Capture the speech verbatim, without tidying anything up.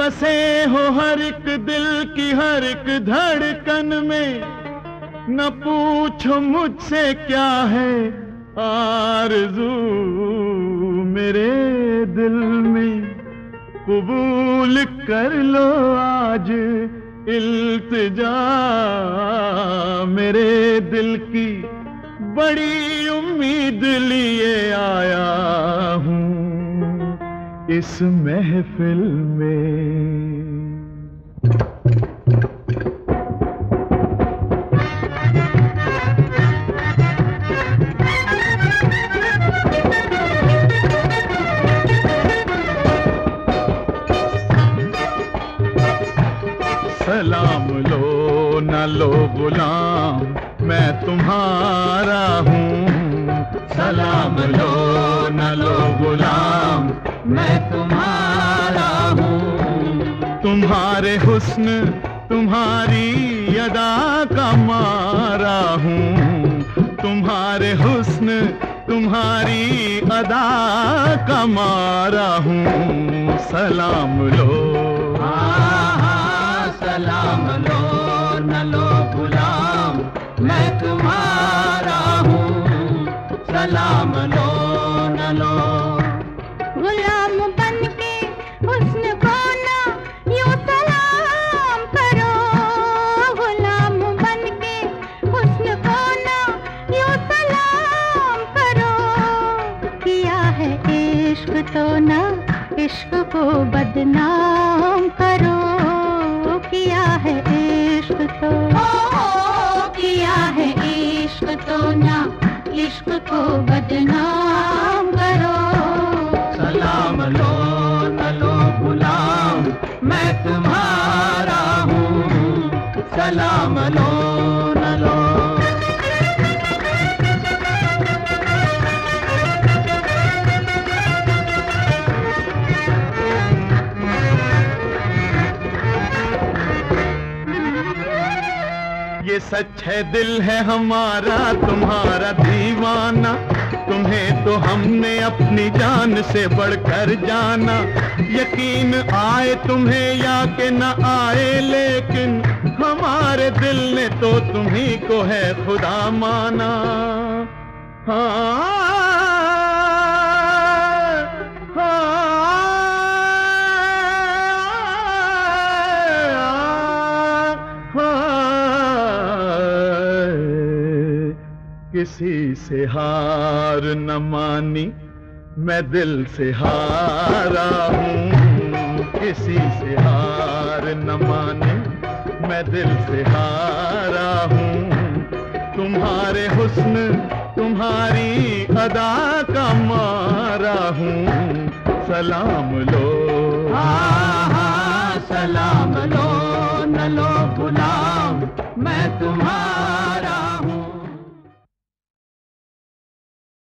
बसे हो हर एक दिल की हर एक धड़कन में, न पूछो मुझसे क्या है आरज़ू मेरे दिल में। कबूल कर लो आज इल्तिजा मेरे दिल की, बड़ी उम्मीद लिए आया हूँ इस महफिल में। सलाम लो न लो गुलाम मैं तुम्हारा हूँ, सलाम लो न लो गुलाम मैं तुम्हारा हूँ। तुम्हारे हुस्न तुम्हारी अदा का मारा हूँ, तुम्हारे हुस्न तुम्हारी अदा का मारा हूँ। सलाम लो सलाम लो न लो गुलाम मैं तुम्हारा हूँ, सलाम लो न लो। गुलाम बनके हुस्न को ना यूं सलाम करो, गुलाम बनके हुस्न को ना यूं सलाम करो। किया है इश्क तो ना इश्क को बदनाम करो, किया है इश्क तो ओ, किया है इश्क तो ना इश्क को बदनाम करो। सलाम लो न लो गुलाम मैं तुम्हारा हूँ, सलाम लो न लो। ये सच है दिल है हमारा तुम्हारा दीवाना, तुम्हें तो हमने अपनी जान से बढ़कर जाना। यकीन आए तुम्हें या कि न आए, लेकिन हमारे दिल ने तो तुम्ही को है खुदा माना। हाँ किसी से हार न मानी मैं दिल से हारा हूँ, किसी से हार न मानी मैं दिल से हारा हूँ। तुम्हारे हुस्न तुम्हारी अदा का मारा हूँ। सलाम लो हाँ हाँ सलाम लो न लो गुलाम मैं तुम्हारा